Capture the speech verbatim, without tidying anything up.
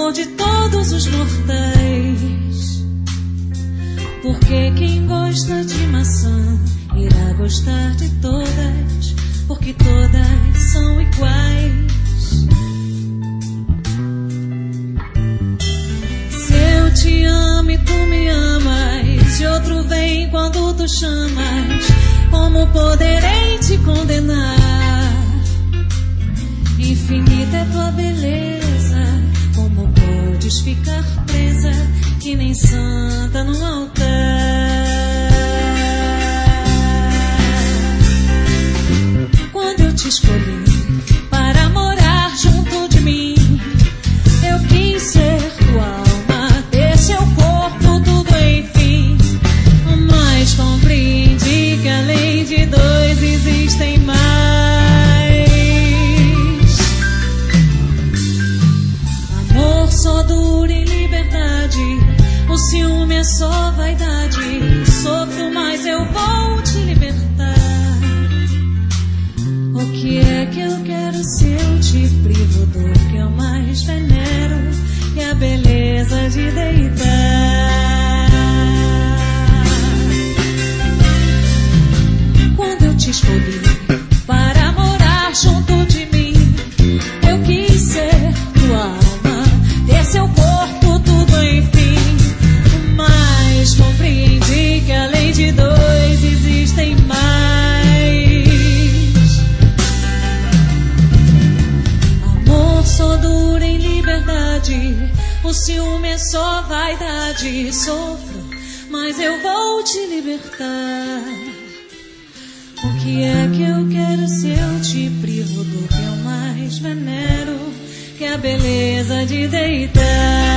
amor de todos os mortais. Porque quem gosta de maçã irá gostar de todas, porque todas são iguais. Se eu te amo e tu me amas, e outro vem quando tu chamas, como poderei te condenar? Infinita é tua beleza, como podes ficar presa, que nem santa no altar? Quando eu te escolhi para morar junto de mim, eu quis ser tua alma, ter seu corpo, tudo enfim. Mas compreendi que além de dois existem mais. Amor só dura em liberdade, o ciúme é só vaidade. Sofro, mas eu vou te libertar. O que é que eu quero se eu te privo do que eu mais venero, que é a beleza de deitar? Quando eu te escolhi para morar junto de mim, eu quis ser tua alma, ter seu corpo, tudo enfim. Mas compreendi que além de dois existem mais. Amor só dura em liberdade, o ciúme é só vaidade. Sofro, mas eu vou te libertar. O que é que eu quero se eu te privo do que eu mais venero, que é a beleza de deitar?